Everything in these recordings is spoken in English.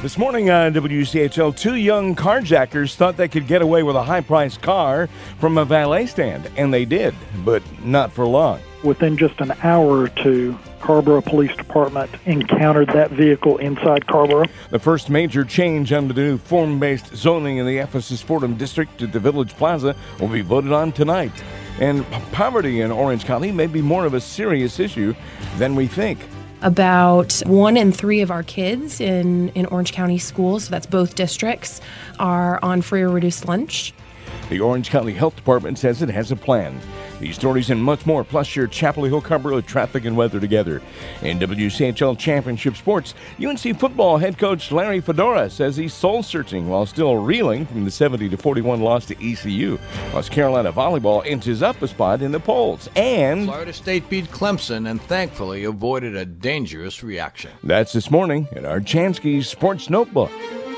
This morning on WCHL, two young carjackers thought they could get away with a high-priced car from a valet stand, and they did, but not for long. Within just an hour or two, Carrboro Police Department encountered that vehicle inside Carrboro. The first major change under the new form-based zoning in the Ephesus Fordham District at the Village Plaza will be voted on tonight. And poverty in Orange County may be more of a serious issue than we think. About 1 in 3 of our kids in Orange County schools, so that's both districts, are on free or reduced lunch. The Orange County Health Department says it has a plan. These stories and much more, plus your Chapel Hill Carrboro traffic and weather together. In WCHL Championship Sports, UNC football head coach Larry Fedora says he's soul-searching while still reeling from the 70-41 loss to ECU. Plus, Carolina volleyball inches up a spot in the polls. And Florida State beat Clemson and thankfully avoided a dangerous reaction. That's this morning in our Chansky Sports Notebook.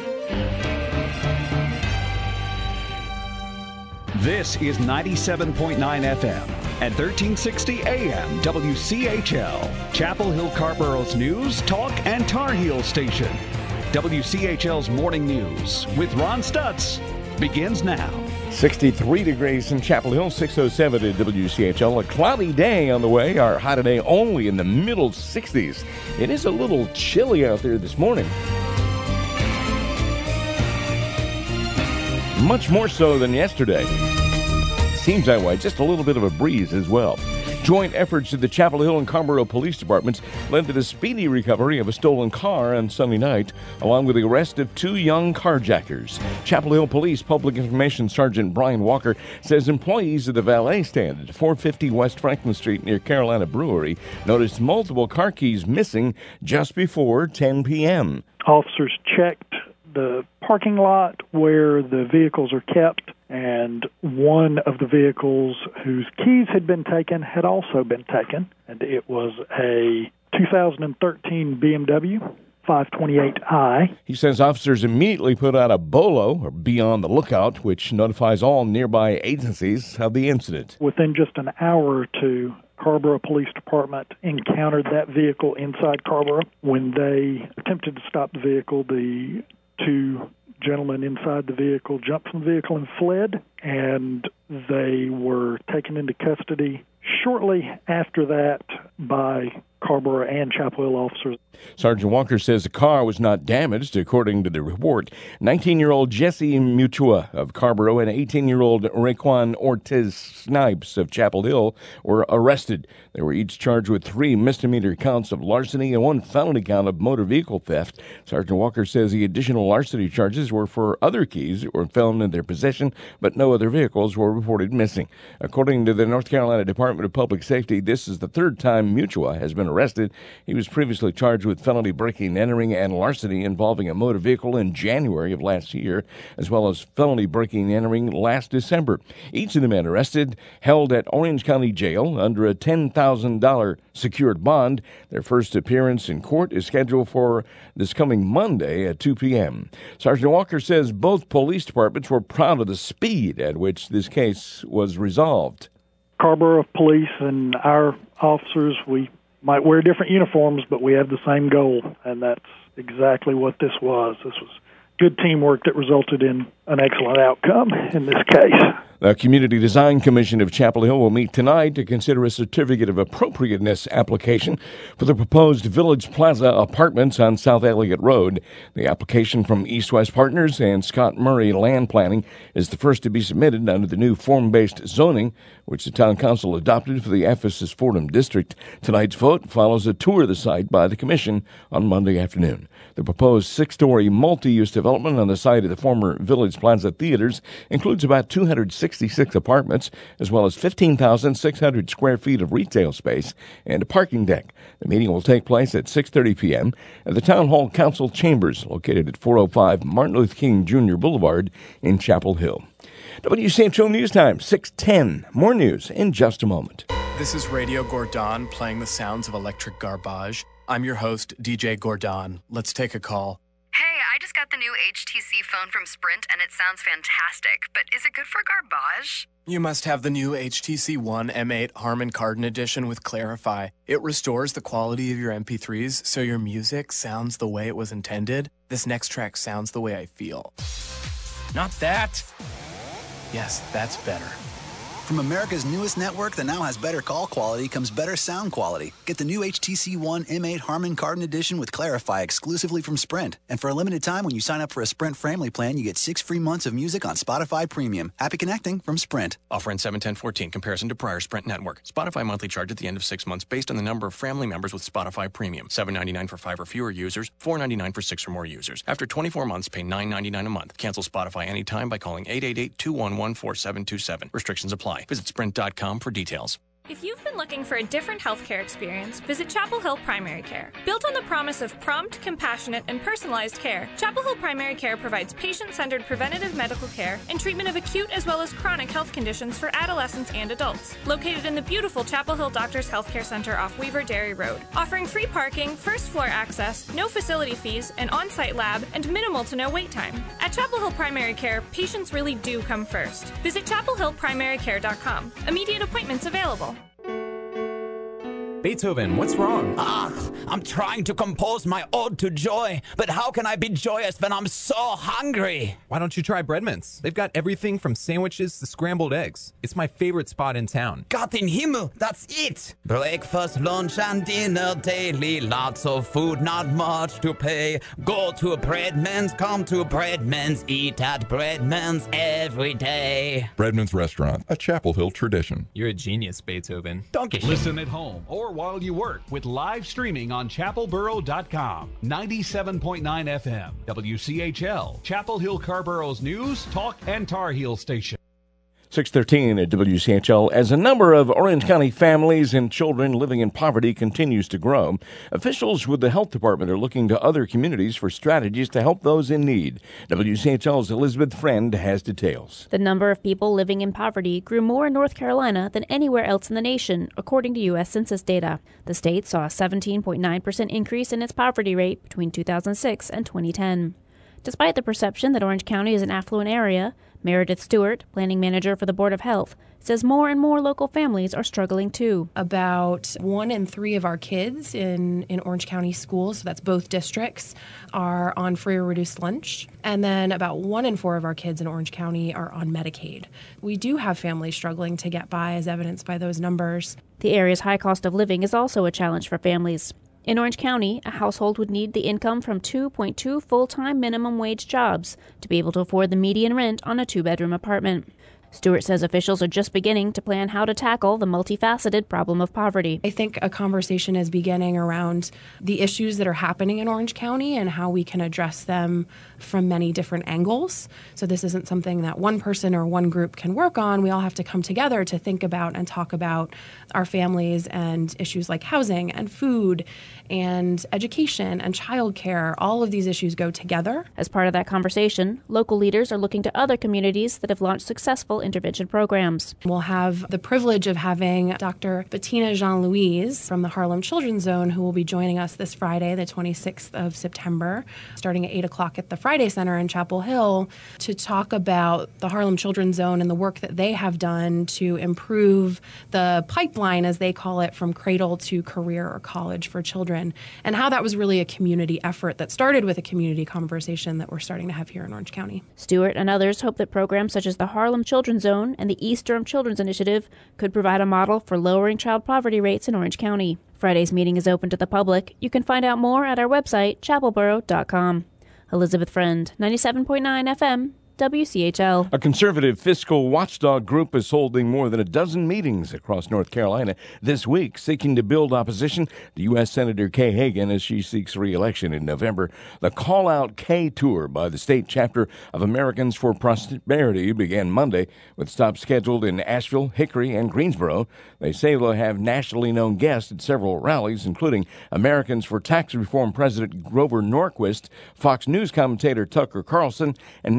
This is 97.9 FM and 1360 AM WCHL, Chapel Hill Carrboro's news, talk, and Tar Heel station. WCHL's Morning News with Ron Stutz begins now. 63 degrees in Chapel Hill, 607 at WCHL. A cloudy day on the way. Our high today only in the middle 60s. It is a little chilly out there this morning. Much more so than yesterday. Seems that way. Just a little bit of a breeze as well. Joint efforts of the Chapel Hill and Carrboro Police Departments led to the speedy recovery of a stolen car on Sunday night, along with the arrest of 2 young carjackers. Chapel Hill Police Public Information Sergeant Brian Walker says employees of the valet stand at 450 West Franklin Street near Carolina Brewery noticed multiple car keys missing just before 10 p.m. Officers checked the parking lot where the vehicles are kept, and one of the vehicles whose keys had been taken had also been taken, and it was a 2013 BMW 528i. He says officers immediately put out a BOLO, or Be on the Lookout, which notifies all nearby agencies of the incident. Within just an hour or two, Carrboro Police Department encountered that vehicle inside Carrboro. When they attempted to stop the vehicle, the 2 gentlemen inside the vehicle jumped from the vehicle and fled, and they were taken into custody shortly after that by Carrboro and Chapel Hill officers. Sergeant Walker says the car was not damaged, according to the report. 19-year-old Jesse Mutua of Carrboro and 18-year-old Raekwon Ortiz Snipes of Chapel Hill were arrested. They were each charged with 3 misdemeanor counts of larceny and 1 felony count of motor vehicle theft. Sergeant Walker says the additional larceny charges were for other keys that were found in their possession, but no other vehicles were reported missing. According to the North Carolina Department of Public Safety, this is the 3rd time Mutua has been arrested. He was previously charged with felony breaking, entering, and larceny involving a motor vehicle in January of last year, as well as felony breaking, entering last December. Each of the men arrested held at Orange County Jail under a $10,000 secured bond. Their first appearance in court is scheduled for this coming Monday at 2 p.m. Sergeant Walker says both police departments were proud of the speed at which this case was resolved. Carrboro Police and our officers, we might wear different uniforms, but we have the same goal, and that's exactly what this was. This was good teamwork that resulted in an excellent outcome in this case. The Community Design Commission of Chapel Hill will meet tonight to consider a certificate of appropriateness application for the proposed Village Plaza apartments on South Elliott Road. The application from East West Partners and Scott Murray Land Planning is the first to be submitted under the new form-based zoning, which the Town Council adopted for the Ephesus Fordham District. Tonight's vote follows a tour of the site by the Commission on Monday afternoon. The proposed 6-story multi-use development on the site of the former Village Plaza Theaters includes about 266 apartments, as well as 15,600 square feet of retail space and a parking deck. The meeting will take place at 6:30 p.m. at the Town Hall Council Chambers, located at 405 Martin Luther King Jr. Boulevard in Chapel Hill. WCHL News Time, 6:10. More news in just a moment. This is Radio Gordon playing the sounds of electric garbage. I'm your host, DJ Gordon. Let's take a call. Hey, I just got the new HTC phone from Sprint and it sounds fantastic, but is it good for garbage? You must have the new HTC One M8 Harman Kardon edition with Clarify. It restores the quality of your MP3s so your music sounds the way it was intended. This next track sounds the way I feel. Not that. Yes, that's better. From America's newest network that now has better call quality comes better sound quality. Get the new HTC One M8 Harman Kardon edition with Clarify exclusively from Sprint. And for a limited time, when you sign up for a Sprint family plan, you get 6 free months of music on Spotify Premium. Happy connecting from Sprint. Offer in 7/10/14. Comparison to prior Sprint network. Spotify monthly charge at the end of 6 months based on the number of family members with Spotify Premium. $7.99 for 5 or fewer users. $4.99 for 6 or more users. After 24 months, pay $9.99 a month. Cancel Spotify anytime by calling 888-211-4727. Restrictions apply. Visit Sprint.com for details. If you've been looking for a different healthcare experience, visit Chapel Hill Primary Care. Built on the promise of prompt, compassionate, and personalized care, Chapel Hill Primary Care provides patient-centered preventative medical care and treatment of acute as well as chronic health conditions for adolescents and adults. Located in the beautiful Chapel Hill Doctors Healthcare Center off Weaver Dairy Road, offering free parking, first-floor access, no facility fees, an on-site lab, and minimal to no wait time. At Chapel Hill Primary Care, patients really do come first. Visit chapelhillprimarycare.com. Immediate appointments available. Beethoven, what's wrong? I'm trying to compose my ode to joy, but how can I be joyous when I'm so hungry? Why don't you try Bread Mints? They've got everything from sandwiches to scrambled eggs. It's my favorite spot in town. Gott in Himmel, that's it! Breakfast, lunch, and dinner daily. Lots of food, not much to pay. Go to Bread Mints, come to Bread Mints. Eat at Bread Mints every day. Bread Mints Restaurant, a Chapel Hill tradition. You're a genius, Beethoven. Donkey. Listen at home or while you work with live streaming on chapelboro.com. 97.9 FM, WCHL, Chapel Hill Carborough's news, talk, and Tar Heel station. 6:13 at WCHL. As a number of Orange County families and children living in poverty continues to grow, officials with the health department are looking to other communities for strategies to help those in need. WCHL's Elizabeth Friend has details. The number of people living in poverty grew more in North Carolina than anywhere else in the nation, according to U.S. Census data. The state saw a 17.9% increase in its poverty rate between 2006 and 2010. Despite the perception that Orange County is an affluent area, Meredith Stewart, planning manager for the Board of Health, says more and more local families are struggling too. About 1 in 3 of our kids in Orange County schools, so that's both districts, are on free or reduced lunch. And then about 1 in 4 of our kids in Orange County are on Medicaid. We do have families struggling to get by, as evidenced by those numbers. The area's high cost of living is also a challenge for families. In Orange County, a household would need the income from 2.2 full-time minimum wage jobs to be able to afford the median rent on a 2-bedroom apartment. Stewart says officials are just beginning to plan how to tackle the multifaceted problem of poverty. I think a conversation is beginning around the issues that are happening in Orange County and how we can address them from many different angles. So this isn't something that one person or one group can work on. We all have to come together to think about and talk about our families and issues like housing and food and education and childcare. All of these issues go together. As part of that conversation, local leaders are looking to other communities that have launched successful intervention programs. We'll have the privilege of having Dr. Bettina Jean-Louise from the Harlem Children's Zone, who will be joining us this Friday, the 26th of September, starting at 8 o'clock at the Friday Center in Chapel Hill, to talk about the Harlem Children's Zone and the work that they have done to improve the pipeline, as they call it, from cradle to career or college for children, and how that was really a community effort that started with a community conversation that we're starting to have here in Orange County. Stewart and others hope that programs such as the Harlem Children's Zone and the East Durham Children's Initiative could provide a model for lowering child poverty rates in Orange County. Friday's meeting is open to the public. You can find out more at our website, chapelboro.com. Elizabeth Friend, 97.9 FM, WCHL. A conservative fiscal watchdog group is holding more than a dozen meetings across North Carolina this week, seeking to build opposition to U.S. Senator Kay Hagan as she seeks re-election in November. The Call Out Kay tour by the state chapter of Americans for Prosperity began Monday, with stops scheduled in Asheville, Hickory, and Greensboro. They say they'll have nationally known guests at several rallies, including Americans for Tax Reform President Grover Norquist, Fox News commentator Tucker Carlson, and National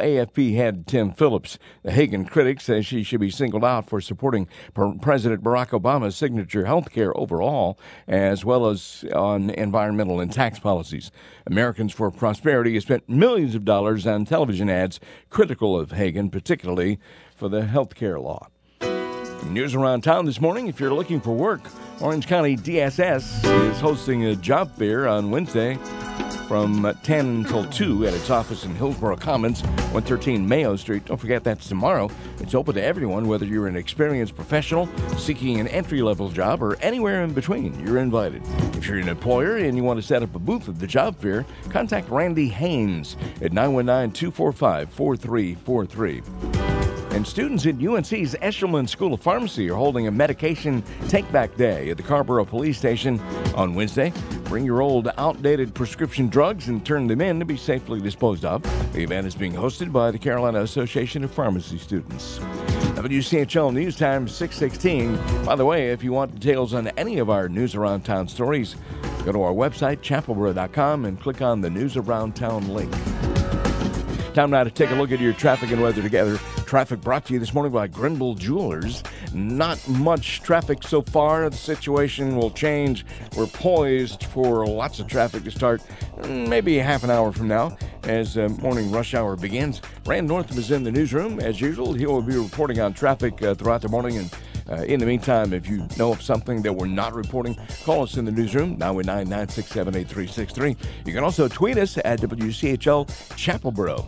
AFP head Tim Phillips. The Hagen critic says she should be singled out for supporting President Barack Obama's signature health care overall, as well as on environmental and tax policies. Americans for Prosperity has spent millions of dollars on television ads critical of Hagen, particularly for the health care law. News around town this morning. If you're looking for work, Orange County DSS is hosting a job fair on Wednesday from 10 until 2 at its office in Hillsborough Commons, 113 Mayo Street. Don't forget, that's tomorrow. It's open to everyone, whether you're an experienced professional seeking an entry-level job or anywhere in between. You're invited. If you're an employer and you want to set up a booth at the job fair, contact Randy Haynes at 919-245-4343. And students at UNC's Eshelman School of Pharmacy are holding a medication take-back day at the Carrboro Police Station on Wednesday. Bring your old, outdated prescription drugs and turn them in to be safely disposed of. The event is being hosted by the Carolina Association of Pharmacy Students. WCHL News Time 6:16. By the way, if you want details on any of our News Around Town stories, go to our website, chapelboro.com, and click on the News Around Town link. Time now to take a look at your traffic and weather together. Traffic brought to you this morning by Grimble Jewelers. Not much traffic so far. The situation will change. We're poised for lots of traffic to start maybe half an hour from now as morning rush hour begins. Rand Northam is in the newsroom. As usual, he will be reporting on traffic throughout the morning. And in the meantime, if you know of something that we're not reporting, call us in the newsroom, 919-967-8363. You can also tweet us at WCHL Chapelboro.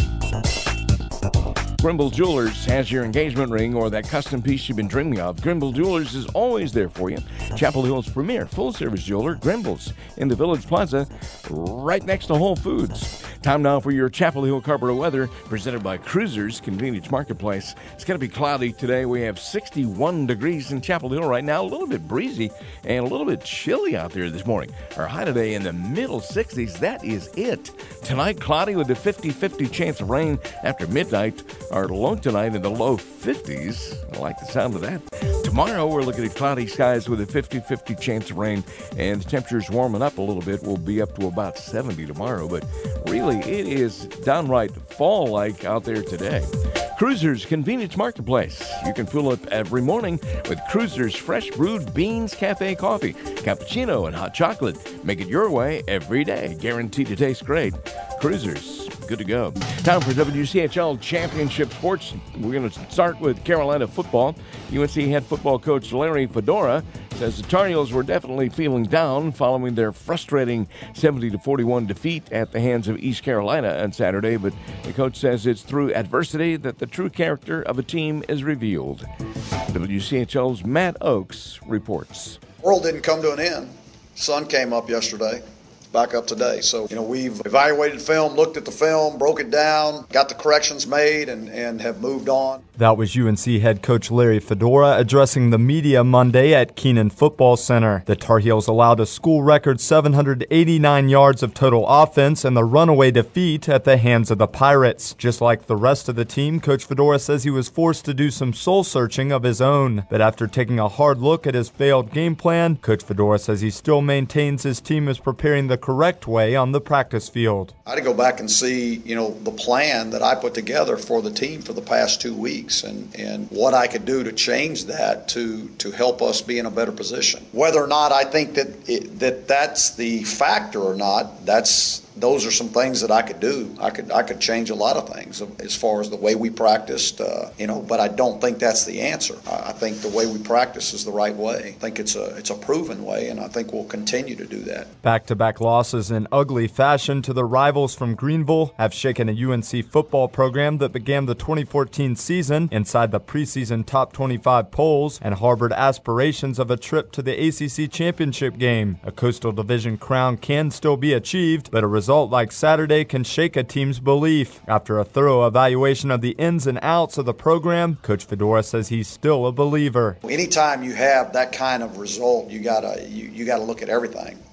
Grimble Jewelers has your engagement ring or that custom piece you've been dreaming of. Grimble Jewelers is always there for you. Chapel Hill's premier full-service jeweler, Grimble's, in the Village Plaza, right next to Whole Foods. Time now for your Chapel Hill Carrboro weather, presented by Cruisers Convenience Marketplace. It's going to be cloudy today. We have 61 degrees in Chapel Hill right now, a little bit breezy and a little bit chilly out there this morning. Our high today in the middle 60s. That is it. Tonight, cloudy with a 50-50 chance of rain after midnight. Our low tonight in the low 50s. I like the sound of that. Tomorrow, we're looking at cloudy skies with a 50-50 chance of rain, and the temperature's warming up a little bit. We'll be up to about 70 tomorrow, but really, it is downright fall-like out there today. Cruisers Convenience Marketplace. You can fill up every morning with Cruisers Fresh Brewed Beans Cafe Coffee, cappuccino, and hot chocolate. Make it your way every day. Guaranteed to taste great. Cruisers, good to go. Time for WCHL Championship Sports. We're going to start with Carolina football. UNC head football coach Larry Fedora says the Tar Heels were definitely feeling down following their frustrating 70-41 defeat at the hands of East Carolina on Saturday, but the coach says it's through adversity that the true character of a team is revealed. WCHL's Matt Oakes reports. The world didn't come to an end. Sun came up yesterday. Back up today. So, we've evaluated film, looked at the film, broke it down, got the corrections made, and have moved on. That was UNC head coach Larry Fedora addressing the media Monday at Keenan Football Center. The Tar Heels allowed a school record 789 yards of total offense and the runaway defeat at the hands of the Pirates. Just like the rest of the team, Coach Fedora says he was forced to do some soul-searching of his own. But after taking a hard look at his failed game plan, Coach Fedora says he still maintains his team is preparing the correct way on the practice field. I had to go back and see, the plan that I put together for the team for the past 2 weeks and what I could do to change that to help us be in a better position. Whether or not I think that's the factor or not, those are some things that I could do. I could change a lot of things as far as the way we practiced, but I don't think that's the answer. I think the way we practice is the right way. I think it's a proven way, and I think we'll continue to do that. Back-to-back losses in ugly fashion to the rivals from Greenville have shaken a UNC football program that began the 2014 season inside the preseason top 25 polls and harbored aspirations of a trip to the ACC championship game. A Coastal Division crown can still be achieved, but a result like Saturday can shake a team's belief. After a thorough evaluation of the ins and outs of the program, Coach Fedora says he's still a believer. Anytime you have that kind of result, you gotta look at everything.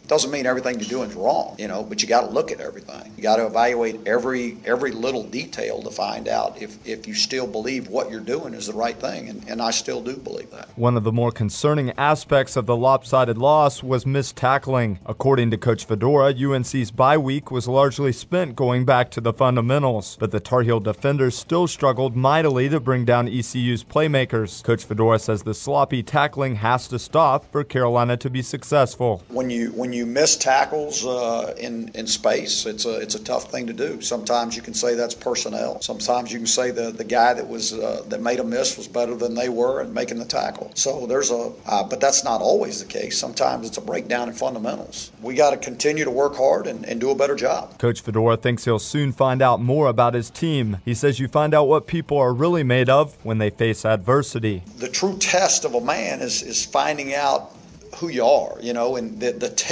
Doesn't mean everything you're doing is wrong, but you got to look at everything. You got to evaluate every little detail to find out if you still believe what you're doing is the right thing, and I still do believe that. One of the more concerning aspects of the lopsided loss was missed tackling. According to Coach Fedora, UNC's bye week was largely spent going back to the fundamentals, but the Tar Heel defenders still struggled mightily to bring down ECU's playmakers. Coach Fedora says the sloppy tackling has to stop for Carolina to be successful. When you miss tackles in space, it's a tough thing to do. Sometimes you can say that's personnel. Sometimes you can say the guy that made a miss was better than they were in making the tackle. So but that's not always the case. Sometimes it's a breakdown in fundamentals. We got to continue to work hard and do a better job. Coach Fedora thinks he'll soon find out more about his team. He says you find out what people are really made of when they face adversity. The true test of a man is finding out who you are, and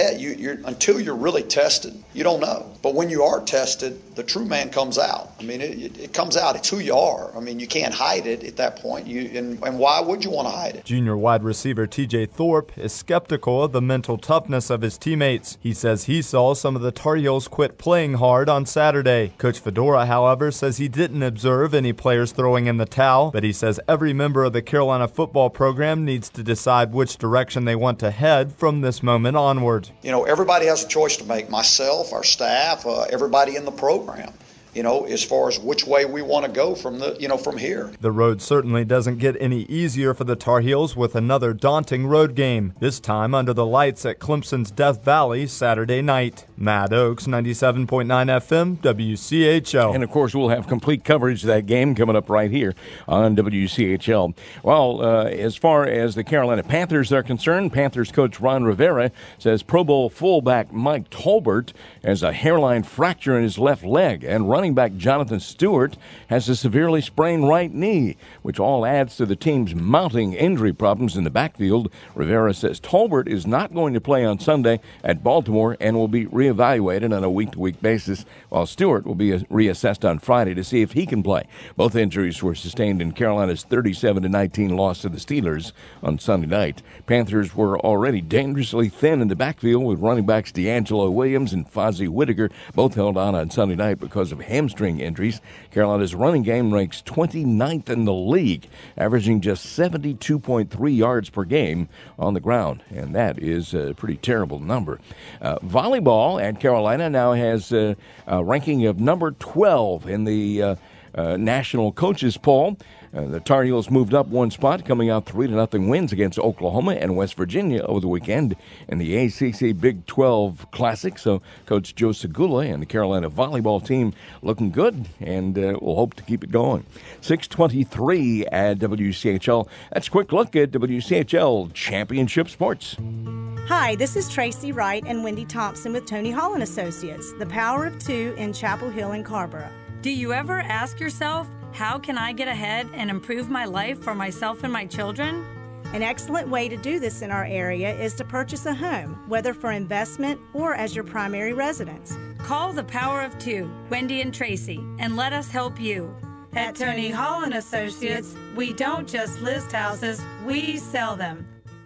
until you're really tested, you don't know. But when you are tested, the true man comes out. I mean, it comes out. It's who you are. I mean, you can't hide it at that point. And why would you want to hide it? Junior wide receiver T.J. Thorpe is skeptical of the mental toughness of his teammates. He says he saw some of the Tar Heels quit playing hard on Saturday. Coach Fedora, however, says he didn't observe any players throwing in the towel, but he says every member of the Carolina football program needs to decide which direction they want to head from this moment onward. Everybody has a choice to make. Myself, our staff, everybody in the program. As far as which way we want to go from here. The road certainly doesn't get any easier for the Tar Heels with another daunting road game, this time under the lights at Clemson's Death Valley Saturday night. Matt Oakes, 97.9 FM, WCHL. And, of course, we'll have complete coverage of that game coming up right here on WCHL. Well, as far as the Carolina Panthers are concerned, Panthers coach Ron Rivera says Pro Bowl fullback Mike Tolbert has a hairline fracture in his left leg, and running back Jonathan Stewart has a severely sprained right knee, which all adds to the team's mounting injury problems in the backfield. Rivera says Tolbert is not going to play on Sunday at Baltimore and will be reevaluated on a week-to-week basis, while Stewart will be reassessed on Friday to see if he can play. Both injuries were sustained in Carolina's 37-19 loss to the Steelers on Sunday night. Panthers were already dangerously thin in the backfield with running backs D'Angelo Williams and Fozzie Whittaker both held on Sunday night because of hamstring injuries. Carolina's running game ranks 29th in the league, averaging just 72.3 yards per game on the ground, and that is a pretty terrible number. Volleyball at Carolina now has a ranking of number 12 in the national coaches poll. The Tar Heels moved up one spot, coming out 3-0 wins against Oklahoma and West Virginia over the weekend in the ACC Big 12 Classic. So Coach Joe Segula and the Carolina volleyball team looking good, and we'll hope to keep it going. 6:23 at WCHL. That's a quick look at WCHL Championship Sports. Hi, this is Tracy Wright and Wendy Thompson with Tony Hall & Associates, the power of two in Chapel Hill and Carrboro. Do you ever ask yourself, how can I get ahead and improve my life for myself and my children? An excellent way to do this in our area is to purchase a home, whether for investment or as your primary residence. Call the power of two, Wendy and Tracy, and let us help you. At Tony Hall & Associates, we don't just list houses, we sell them.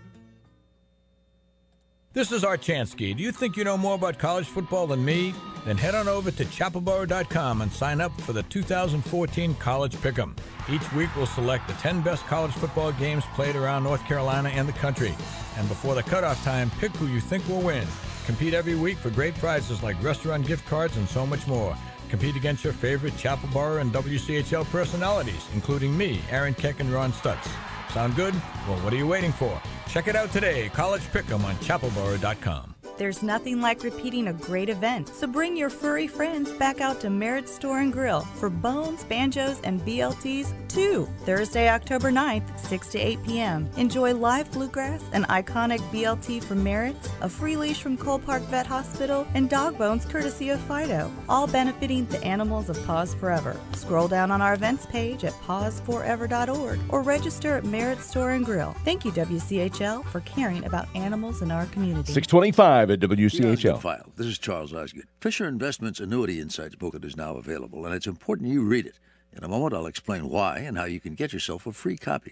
This is Art Chansky. Do you think you know more about college football than me? Then head on over to chapelboro.com and sign up for the 2014 College Pick'em. Each week we'll select the 10 best college football games played around North Carolina and the country. And before the cutoff time, pick who you think will win. Compete every week for great prizes like restaurant gift cards and so much more. Compete against your favorite Chapel Boro and WCHL personalities, including me, Aaron Keck, and Ron Stutz. Sound good? Well, what are you waiting for? Check it out today, College Pick'em on chapelboro.com. There's nothing like repeating a great event, so bring your furry friends back out to Merritt's Store and Grill for bones, banjos, and BLTs too. Thursday, October 9th, 6 to 8 p.m. Enjoy live bluegrass, an iconic BLT from Merritt's, a free leash from Cole Park Vet Hospital, and dog bones courtesy of Fido, all benefiting the animals of Paws Forever. Scroll down on our events page at pawsforever.org or register at Merritt's Store and Grill. Thank you, WCHL, for caring about animals in our community. 625 at WCHL. File. This is Charles Osgood. Fisher Investments Annuity Insights booklet is now available, and it's important you read it. In a moment, I'll explain why and how you can get yourself a free copy.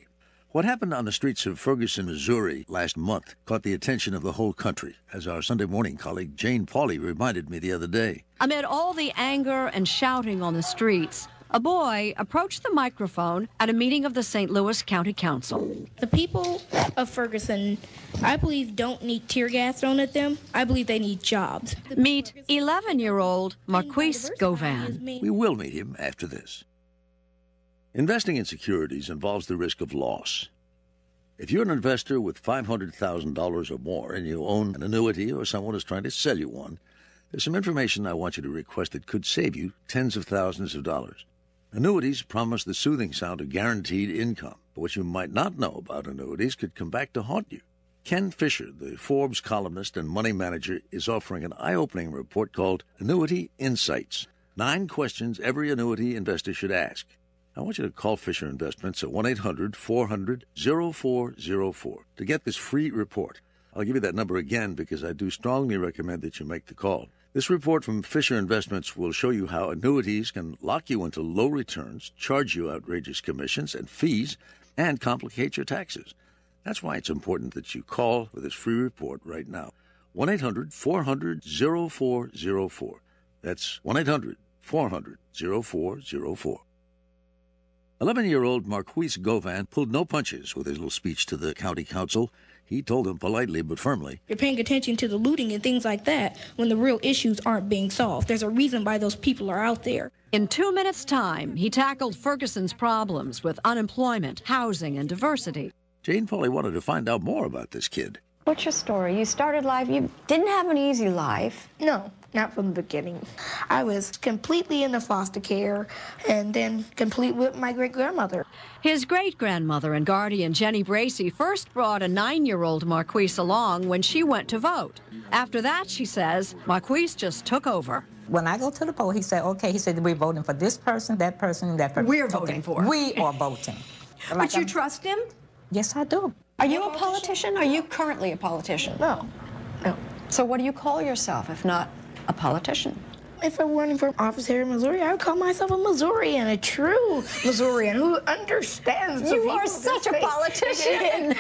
What happened on the streets of Ferguson, Missouri last month caught the attention of the whole country, as our Sunday morning colleague Jane Pauley reminded me the other day. Amid all the anger and shouting on the streets, a boy approached the microphone at a meeting of the St. Louis County Council. The people of Ferguson, I believe, don't need tear gas thrown at them. I believe they need jobs. Meet 11-year-old Marquise Govan. We will meet him after this. Investing in securities involves the risk of loss. If you're an investor with $500,000 or more and you own an annuity or someone is trying to sell you one, there's some information I want you to request that could save you tens of thousands of dollars. Annuities promise the soothing sound of guaranteed income. But what you might not know about annuities could come back to haunt you. Ken Fisher, the Forbes columnist and money manager, is offering an eye-opening report called Annuity Insights. 9 questions every annuity investor should ask. I want you to call Fisher Investments at 1-800-400-0404 to get this free report. I'll give you that number again because I do strongly recommend that you make the call. This report from Fisher Investments will show you how annuities can lock you into low returns, charge you outrageous commissions and fees, and complicate your taxes. That's why it's important that you call for this free report right now. 1-800-400-0404. That's 1-800-400-0404. 11-year-old Marquise Govan pulled no punches with his little speech to the county council. He told them politely but firmly, You're paying attention to the looting and things like that when the real issues aren't being solved. There's a reason why those people are out there. In 2 minutes' time, he tackled Ferguson's problems with unemployment, housing, and diversity. Jane Pauley wanted to find out more about this kid. What's your story? You started life, you didn't have an easy life. No, not from the beginning. I was completely into foster care and then complete with my great-grandmother. His great-grandmother and guardian, Jenny Bracey, first brought a 9-year-old Marquise along when she went to vote. After that, she says, Marquise just took over. When I go to the poll, he said, okay, he said, we're voting for this person, that person, and that person. We're voting for. We are voting. But you trust him? Yes, I do. Are you a politician? Are you currently a politician? No. So what do you call yourself, if not a politician? If I were running for office here in Missouri, I would call myself a Missourian, a true Missourian who understands the people. You are such a politician.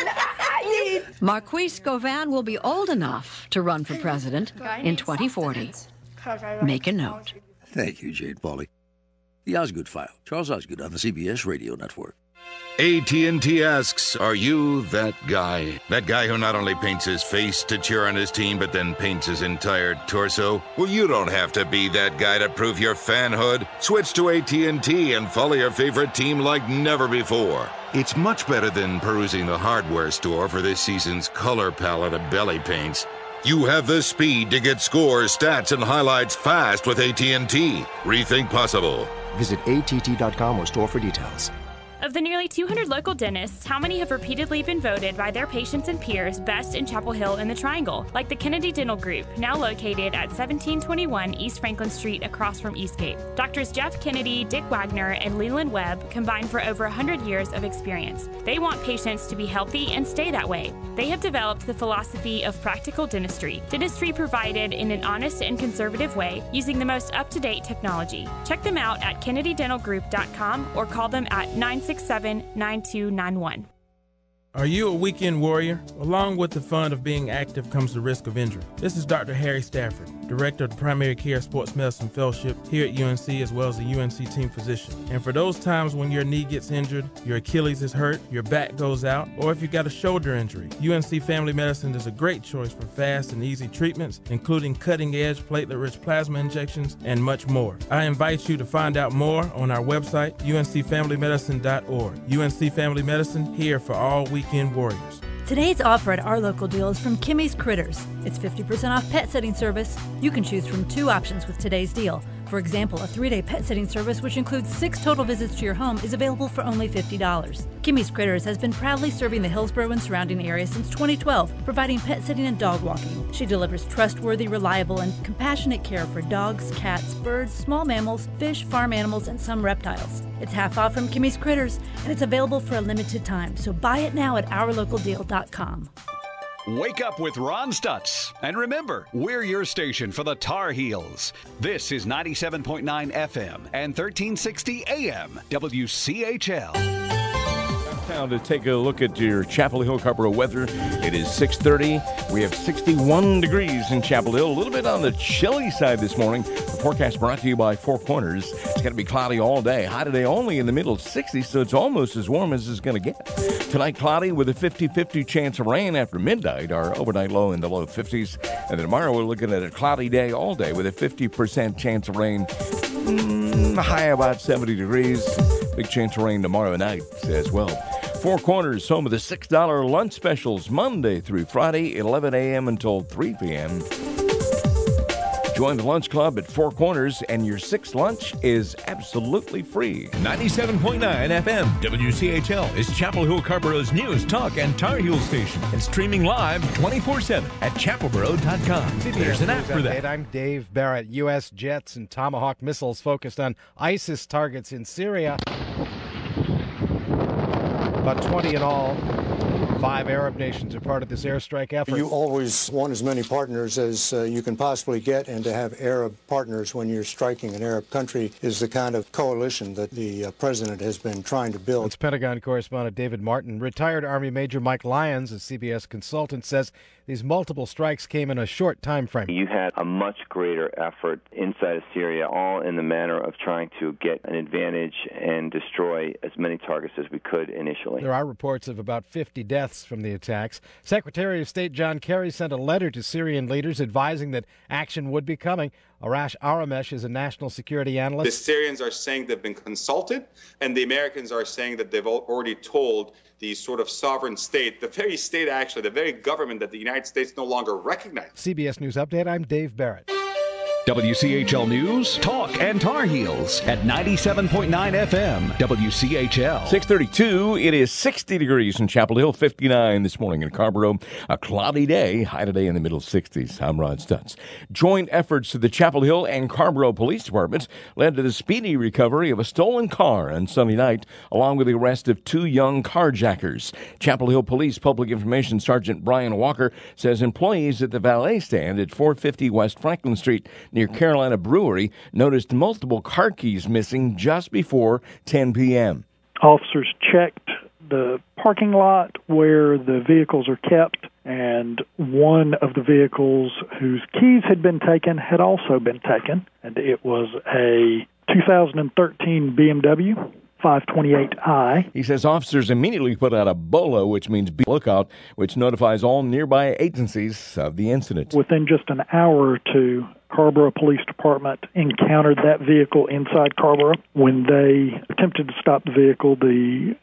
Marquise Govan will be old enough to run for president in 2040. Make a note. Thank you, Jane Pauley. The Osgood File. Charles Osgood on the CBS Radio Network. AT&T asks, are you that guy? That guy who not only paints his face to cheer on his team, but then paints his entire torso? Well, you don't have to be that guy to prove your fanhood. Switch to AT&T and follow your favorite team like never before. It's much better than perusing the hardware store for this season's color palette of belly paints. You have the speed to get scores, stats, and highlights fast with AT&T. Rethink possible. Visit att.com or store for details. Of the nearly 200 local dentists, how many have repeatedly been voted by their patients and peers best in Chapel Hill and the Triangle? Like the Kennedy Dental Group, now located at 1721 East Franklin Street across from Eastgate. Doctors Jeff Kennedy, Dick Wagner, and Leland Webb combine for over 100 years of experience. They want patients to be healthy and stay that way. They have developed the philosophy of practical dentistry provided in an honest and conservative way using the most up-to-date technology. Check them out at kennedydentalgroup.com or call them at 967-9291. Are you a weekend warrior? Along with the fun of being active comes the risk of injury. This is Dr. Harry Stafford, Director of the Primary Care Sports Medicine Fellowship here at UNC, as well as a UNC team physician. And for those times when your knee gets injured, your Achilles is hurt, your back goes out, or if you got a shoulder injury, UNC Family Medicine is a great choice for fast and easy treatments, including cutting-edge platelet-rich plasma injections and much more. I invite you to find out more on our website, uncfamilymedicine.org. UNC Family Medicine, here for all weekend warriors. Today's offer at Our Local Deal is from Kimmy's Critters. It's 50% off pet sitting service. You can choose from 2 options with today's deal. For example, a 3-day pet sitting service, which includes 6 total visits to your home, is available for only $50. Kimmy's Critters has been proudly serving the Hillsborough and surrounding area since 2012, providing pet sitting and dog walking. She delivers trustworthy, reliable, and compassionate care for dogs, cats, birds, small mammals, fish, farm animals, and some reptiles. It's half off from Kimmy's Critters, and it's available for a limited time, so buy it now at ourlocaldeal.com. Wake up with Ron Stutz. And remember, we're your station for the Tar Heels. This is 97.9 FM and 1360 AM WCHL. Now to take a look at your Chapel Hill Carrboro weather. It is 6:30. We have 61 degrees in Chapel Hill. A little bit on the chilly side this morning. The forecast brought to you by Four Corners. It's going to be cloudy all day. High today only in the middle 60s, so it's almost as warm as it's going to get. Tonight cloudy with a 50-50 chance of rain after midnight. Our overnight low in the low 50s. And then tomorrow we're looking at a cloudy day all day with a 50% chance of rain. High about 70 degrees. Big chance of rain tomorrow night as well. Four Corners, home of the $6 lunch specials, Monday through Friday, 11 a.m. until 3 p.m. Join the lunch club at Four Corners, and your sixth lunch is absolutely free. 97.9 FM, WCHL is Chapel Hill Carrboro's news, talk, and Tar Heel station. And streaming live 24/7 at chapelboro.com. There's an app for that. I'm Dave Barrett. U.S. jets and Tomahawk missiles focused on ISIS targets in Syria. About 20 in all. 5 Arab nations are part of this airstrike effort. You always want as many partners as you can possibly get, and to have Arab partners when you're striking an Arab country is the kind of coalition that the president has been trying to build. It's Pentagon correspondent David Martin. Retired Army Major Mike Lyons, a CBS consultant, says these multiple strikes came in a short time frame. You had a much greater effort inside of Syria, all in the manner of trying to get an advantage and destroy as many targets as we could initially. There are reports of about 50 deaths from the attacks. Secretary of State John Kerry sent a letter to Syrian leaders advising that action would be coming. Arash Aramesh is a national security analyst. The Syrians are saying they've been consulted, and the Americans are saying that they've already told the sort of sovereign state, the very state actually, the very government that the United States no longer recognizes. CBS News Update, I'm Dave Barrett. WCHL News, Talk, and Tar Heels at 97.9 FM, WCHL. 6:32, it is 60 degrees in Chapel Hill, 59 this morning in Carrboro. A cloudy day, high today in the middle 60s. I'm Rod Stutz. Joint efforts to the Chapel Hill and Carrboro Police Departments led to the speedy recovery of a stolen car on Sunday night, along with the arrest of 2 young carjackers. Chapel Hill Police Public Information Sergeant Brian Walker says employees at the valet stand at 450 West Franklin Street near Carolina Brewery noticed multiple car keys missing just before 10 p.m. Officers checked the parking lot where the vehicles are kept, and one of the vehicles whose keys had been taken had also been taken, and it was a 2013 BMW 528i. He says officers immediately put out a BOLO, which means be lookout, which notifies all nearby agencies of the incident. Within just an hour or two, Carrboro Police Department encountered that vehicle inside Carrboro. When they attempted to stop the vehicle, the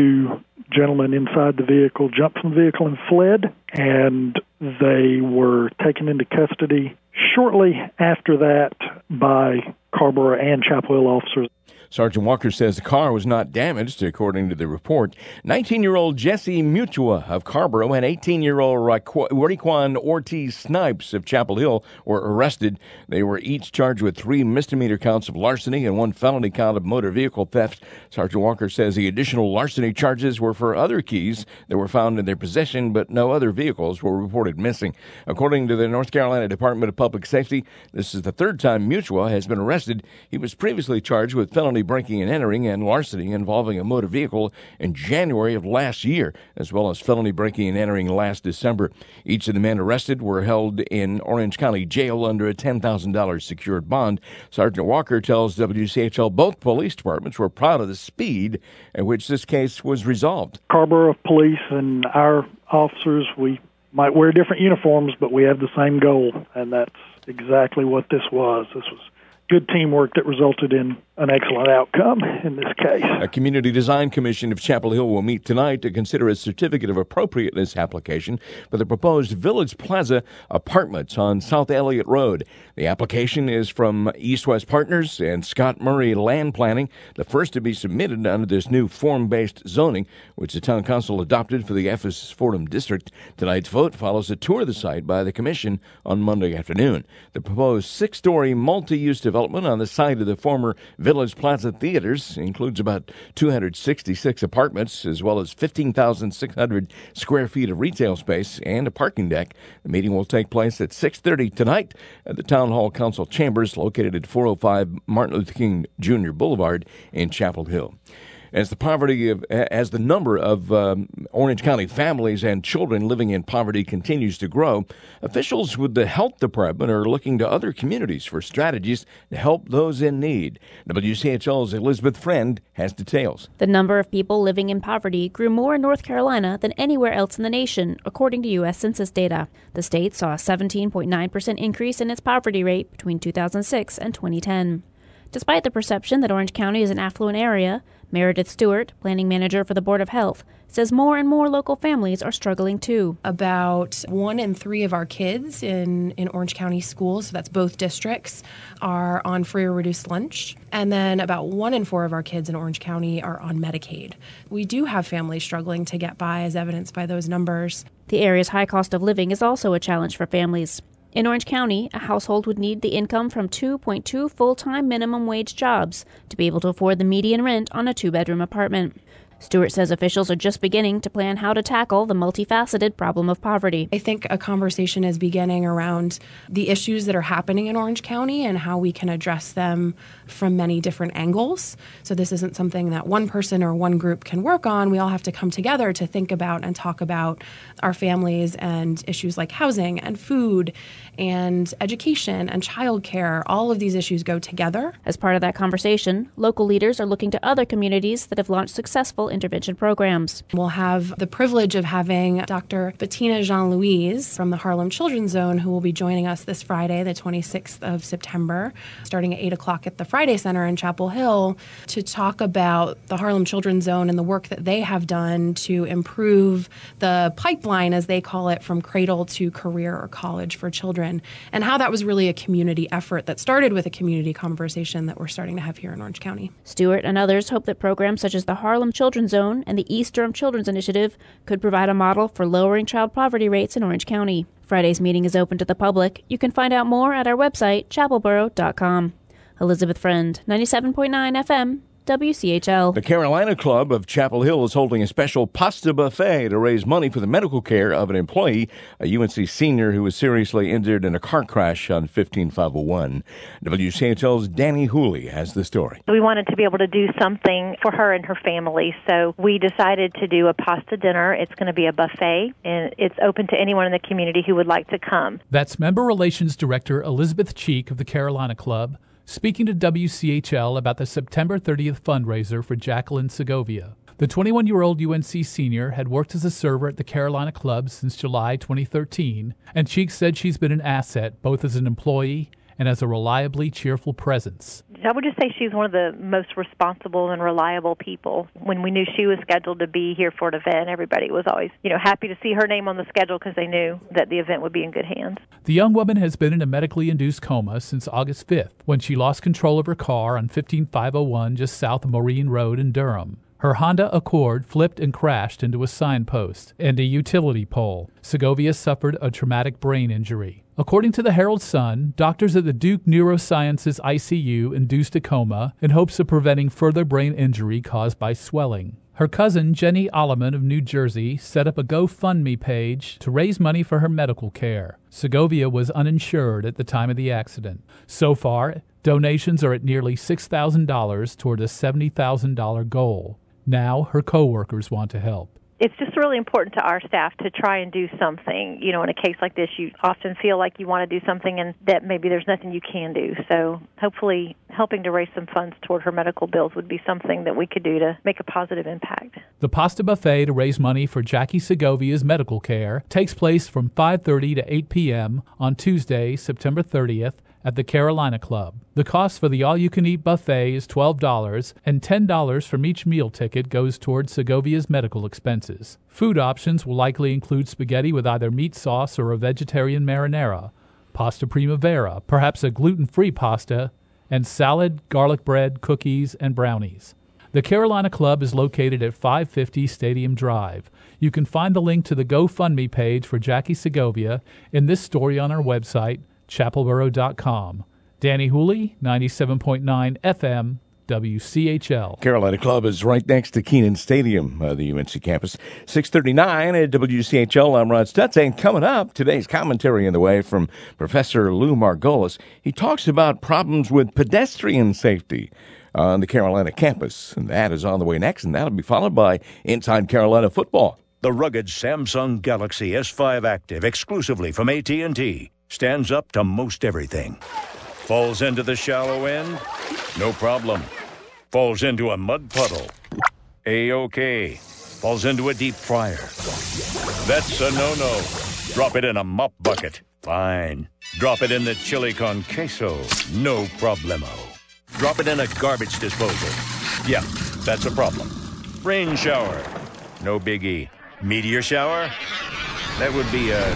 2 gentlemen inside the vehicle jumped from the vehicle and fled, and they were taken into custody shortly after that by Carrboro and Chapel Hill officers. Sergeant Walker says the car was not damaged, according to the report. 19-year-old Jesse Mutua of Carrboro and 18-year-old Raquan Ortiz Snipes of Chapel Hill were arrested. They were each charged with 3 misdemeanor counts of larceny and 1 felony count of motor vehicle theft. Sergeant Walker says the additional larceny charges were for other keys that were found in their possession, but no other vehicles were reported missing. According to the North Carolina Department of Public Safety, this is the 3rd time Mutua has been arrested. He was previously charged with felony breaking and entering and larceny involving a motor vehicle in January of last year, as well as felony breaking and entering last December. Each of the men arrested were held in Orange County Jail under a $10,000 secured bond. Sergeant Walker tells WCHL both police departments were proud of the speed at which this case was resolved. Carrboro Police and our officers, we might wear different uniforms, but we have the same goal, and that's exactly what this was. This was good teamwork that resulted in an excellent outcome in this case. A Community Design Commission of Chapel Hill will meet tonight to consider a certificate of appropriateness application for the proposed Village Plaza apartments on South Elliott Road. The application is from East West Partners and Scott Murray Land Planning, the first to be submitted under this new form-based zoning, which the Town Council adopted for the Ephesus Fordham District. Tonight's vote follows a tour of the site by the Commission on Monday afternoon. The proposed 6-story multi-use development on the site of the former Village Plaza Theaters includes about 266 apartments, as well as 15,600 square feet of retail space and a parking deck. The meeting will take place at 6:30 tonight at the Town Hall Council Chambers, located at 405 Martin Luther King Jr. Boulevard in Chapel Hill. As the number of Orange County families and children living in poverty continues to grow, officials with the health department are looking to other communities for strategies to help those in need. WCHL's Elizabeth Friend has details. The number of people living in poverty grew more in North Carolina than anywhere else in the nation, according to U.S. Census data. The state saw a 17.9% increase in its poverty rate between 2006 and 2010. Despite the perception that Orange County is an affluent area, Meredith Stewart, planning manager for the Board of Health, says more and more local families are struggling too. About 1 in 3 of our kids in Orange County schools, so that's both districts, are on free or reduced lunch. And then about 1 in 4 of our kids in Orange County are on Medicaid. We do have families struggling to get by, as evidenced by those numbers. The area's high cost of living is also a challenge for families. In Orange County, a household would need the income from 2.2 full-time minimum wage jobs to be able to afford the median rent on a 2-bedroom apartment. Stewart says officials are just beginning to plan how to tackle the multifaceted problem of poverty. I think a conversation is beginning around the issues that are happening in Orange County and how we can address them from many different angles. So this isn't something that one person or one group can work on. We all have to come together to think about and talk about our families and issues like housing and food and education and childcare. All of these issues go together. As part of that conversation, local leaders are looking to other communities that have launched successful intervention programs. We'll have the privilege of having Dr. Bettina Jean-Louise from the Harlem Children's Zone, who will be joining us this Friday, the 26th of September, starting at 8 o'clock at the Friday Center in Chapel Hill, to talk about the Harlem Children's Zone and the work that they have done to improve the pipeline, as they call it, from cradle to career or college for children, and how that was really a community effort that started with a community conversation that we're starting to have here in Orange County. Stewart and others hope that programs such as the Harlem Children's Zone and the East Durham Children's Initiative could provide a model for lowering child poverty rates in Orange County. Friday's meeting is open to the public. You can find out more at our website, chapelboro.com. Elizabeth Friend, 97.9 FM, WCHL. The Carolina Club of Chapel Hill is holding a special pasta buffet to raise money for the medical care of an employee, a UNC senior who was seriously injured in a car crash on 15501. WCHL's Danny Hooley has the story. We wanted to be able to do something for her and her family, so we decided to do a pasta dinner. It's going to be a buffet, and it's open to anyone in the community who would like to come. That's Member Relations Director Elizabeth Cheek of the Carolina Club, speaking to WCHL about the September 30th fundraiser for Jacqueline Segovia. The 21-year-old UNC senior had worked as a server at the Carolina Club since July 2013, and Cheek said she's been an asset both as an employee and as a reliably cheerful presence. I would just say she's one of the most responsible and reliable people. When we knew she was scheduled to be here for an event, everybody was always, happy to see her name on the schedule because they knew that the event would be in good hands. The young woman has been in a medically induced coma since August 5th, when she lost control of her car on 15501 just south of Maureen Road in Durham. Her Honda Accord flipped and crashed into a signpost and a utility pole. Segovia suffered a traumatic brain injury. According to the Herald Sun, doctors at the Duke Neurosciences ICU induced a coma in hopes of preventing further brain injury caused by swelling. Her cousin, Jenny Alleman of New Jersey, set up a GoFundMe page to raise money for her medical care. Segovia was uninsured at the time of the accident. So far, donations are at nearly $6,000 toward a $70,000 goal. Now, her coworkers want to help. It's just really important to our staff to try and do something. In a case like this, you often feel like you want to do something and that maybe there's nothing you can do. So hopefully helping to raise some funds toward her medical bills would be something that we could do to make a positive impact. The pasta buffet to raise money for Jackie Segovia's medical care takes place from 5:30 to 8 p.m. on Tuesday, September 30th, at the Carolina Club. The cost for the all-you-can-eat buffet is $12, and $10 from each meal ticket goes towards Segovia's medical expenses. Food options will likely include spaghetti with either meat sauce or a vegetarian marinara, pasta primavera, perhaps a gluten-free pasta, and salad, garlic bread, cookies, and brownies. The Carolina Club is located at 550 Stadium Drive. You can find the link to the GoFundMe page for Jackie Segovia in this story on our website, chapelboro.com. Danny Hooley, 97.9 FM, WCHL. Carolina Club is right next to Kenan Stadium, the UNC campus. 6:39 at WCHL. I'm Rod Stutz, and coming up, today's commentary in the way from Professor Lou Margolis. He talks about problems with pedestrian safety. on the Carolina campus. And that is on the way next, and that'll be followed by Inside Carolina Football. The rugged Samsung Galaxy S5 Active, exclusively from AT&T, stands up to most everything. Falls into the shallow end? No problem. Falls into a mud puddle? A-OK. Falls into a deep fryer? That's a no-no. Drop it in a mop bucket? Fine. Drop it in the chili con queso? No problemo. Drop it in a garbage disposal? Yeah, that's a problem. Rain shower? No biggie. Meteor shower? That would be a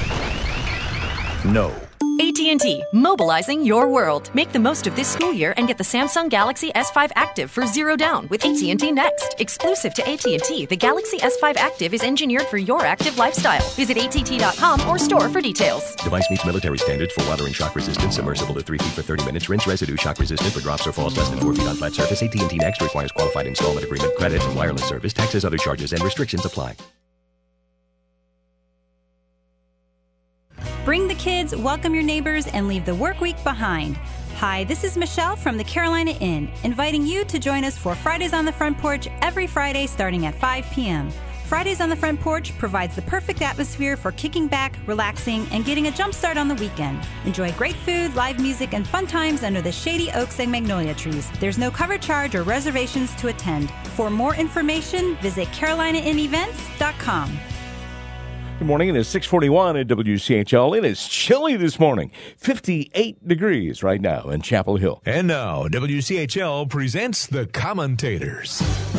no. AT&T, mobilizing your world. Make the most of this school year and get the Samsung Galaxy S5 Active for $0 down with AT&T Next. Exclusive to AT&T, the Galaxy S5 Active is engineered for your active lifestyle. Visit att.com or store for details. Device meets military standards for weathering shock resistance, submersible to 3 feet for 30 minutes, rinse residue, shock resistant for drops or falls less than 4 feet on flat surface. AT&T Next requires qualified installment agreement, credit, and wireless service. Taxes, other charges, and restrictions apply. Bring the kids, welcome your neighbors, and leave the work week behind. Hi, this is Michelle from the Carolina Inn, inviting you to join us for Fridays on the Front Porch every Friday starting at 5 p.m. Fridays on the Front Porch provides the perfect atmosphere for kicking back, relaxing, and getting a jump start on the weekend. Enjoy great food, live music, and fun times under the shady oaks and magnolia trees. There's no cover charge or reservations to attend. For more information, visit CarolinaInnEvents.com. Good morning. It is 6:41 at WCHL. It is chilly this morning. 58 degrees right now in Chapel Hill. And now, WCHL presents The Commentators.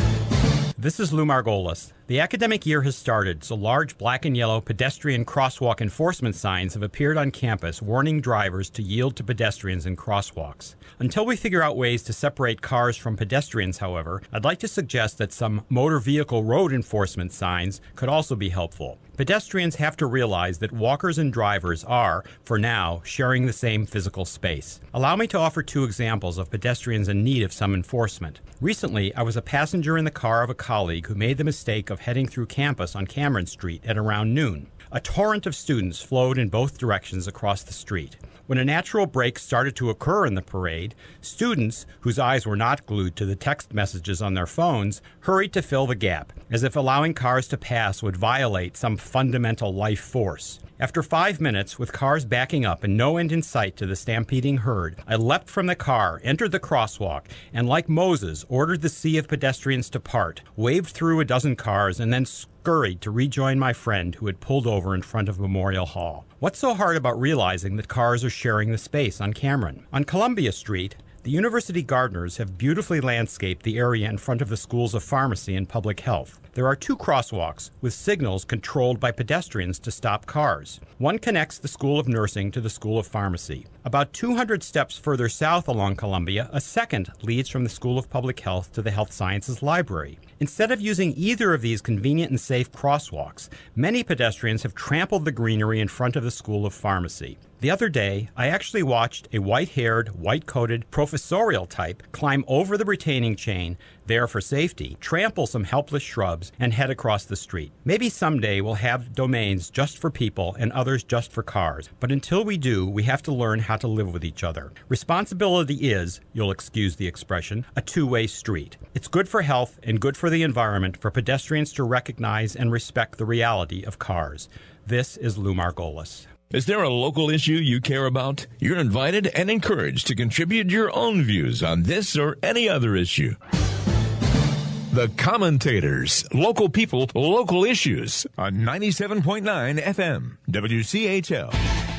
This is Lou Margolis. The academic year has started, so large black and yellow pedestrian crosswalk enforcement signs have appeared on campus warning drivers to yield to pedestrians in crosswalks. Until we figure out ways to separate cars from pedestrians, however, I'd like to suggest that some motor vehicle road enforcement signs could also be helpful. Pedestrians have to realize that walkers and drivers are, for now, sharing the same physical space. Allow me to offer 2 examples of pedestrians in need of some enforcement. Recently, I was a passenger in the car of a colleague who made the mistake of heading through campus on Cameron Street at around noon. A torrent of students flowed in both directions across the street. When a natural break started to occur in the parade, students, whose eyes were not glued to the text messages on their phones, hurried to fill the gap, as if allowing cars to pass would violate some fundamental life force. After 5 minutes, with cars backing up and no end in sight to the stampeding herd, I leapt from the car, entered the crosswalk, and like Moses, ordered the sea of pedestrians to part, waved through a dozen cars, and then scurried to rejoin my friend who had pulled over in front of Memorial Hall. What's so hard about realizing that cars are sharing the space on Cameron? On Columbia Street, the university gardeners have beautifully landscaped the area in front of the schools of pharmacy and public health. There are 2 crosswalks with signals controlled by pedestrians to stop cars. One connects the School of Nursing to the School of Pharmacy. About 200 steps further south along Columbia, a second leads from the School of Public Health to the Health Sciences Library. Instead of using either of these convenient and safe crosswalks, many pedestrians have trampled the greenery in front of the School of Pharmacy. The other day, I actually watched a white-haired, white-coated professorial type climb over the retaining chain, there for safety, trample some helpless shrubs, and head across the street. Maybe someday we'll have domains just for people and others just for cars. But until we do, we have to learn how to live with each other. Responsibility is, you'll excuse the expression, a two-way street. It's good for health and good for the environment for pedestrians to recognize and respect the reality of cars. This is Lou Margolis. Is there a local issue you care about? You're invited and encouraged to contribute your own views on this or any other issue. The Commentators, local people, local issues on 97.9 FM, WCHL.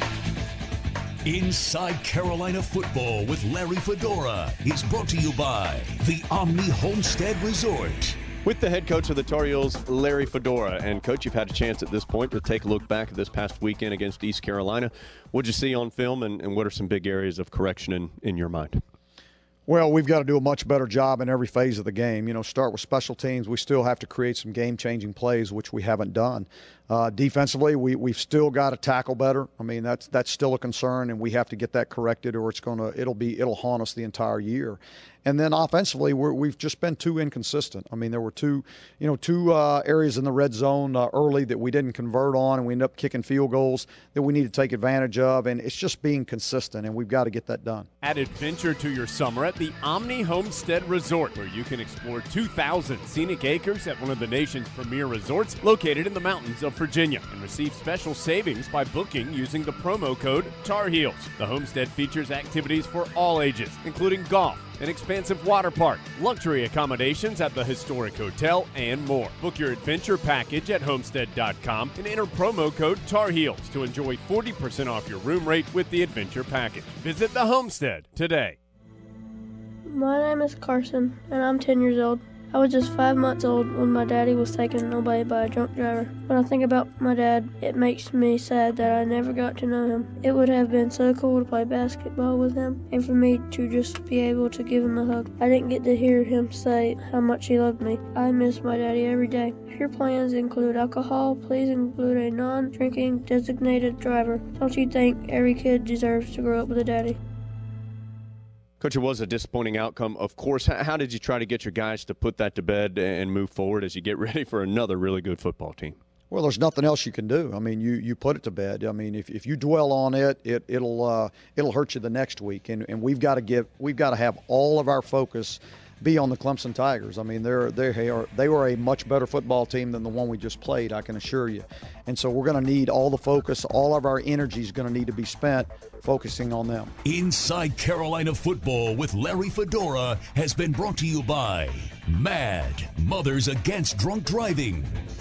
Inside Carolina Football with Larry Fedora is brought to you by the Omni Homestead Resort. With the head coach of the Tar Heels, Larry Fedora. And, Coach, you've had a chance at this point to take a look back at this past weekend against East Carolina. What did you see on film, and what are some big areas of correction in your mind? Well, we've got to do a much better job in every phase of the game. You know, start with special teams. We still have to create some game-changing plays, which we haven't done. Defensively, we've still got to tackle better. I mean, that's still a concern, and we have to get that corrected, or it'll haunt us the entire year. And then offensively, we've just been too inconsistent. I mean, there were two areas in the red zone early that we didn't convert on, and we ended up kicking field goals that we need to take advantage of. And it's just being consistent, and we've got to get that done. Add adventure to your summer at the Omni Homestead Resort, where you can explore 2,000 scenic acres at one of the nation's premier resorts located in the mountains of Virginia, and receive special savings by booking using the promo code Tar Heels. The homestead features activities for all ages, including golf, an expansive water park, luxury accommodations at the historic hotel, and more. Book your adventure package at homestead.com and enter promo code Tar Heels to enjoy 40% off your room rate with the adventure package. Visit the Homestead today. My name is Carson, and I'm 10 years old. I was just 5 months old when my daddy was taken away by a drunk driver. When I think about my dad, it makes me sad that I never got to know him. It would have been so cool to play basketball with him and for me to just be able to give him a hug. I didn't get to hear him say how much he loved me. I miss my daddy every day. If your plans include alcohol, please include a non-drinking designated driver. Don't you think every kid deserves to grow up with a daddy? Coach, it was a disappointing outcome, of course. How did you try to get your guys to put that to bed and move forward as you get ready for another really good football team? Well, there's nothing else you can do. I mean, you put it to bed. I mean, if you dwell on it'll hurt you the next week. And we've got to have all of our focus be on the Clemson Tigers. I mean, they were a much better football team than the one we just played, I can assure you. And so we're going to need all the focus, all of our energy is going to need to be spent focusing on them. Inside Carolina Football with Larry Fedora has been brought to you by MAD, Mothers Against Drunk Driving.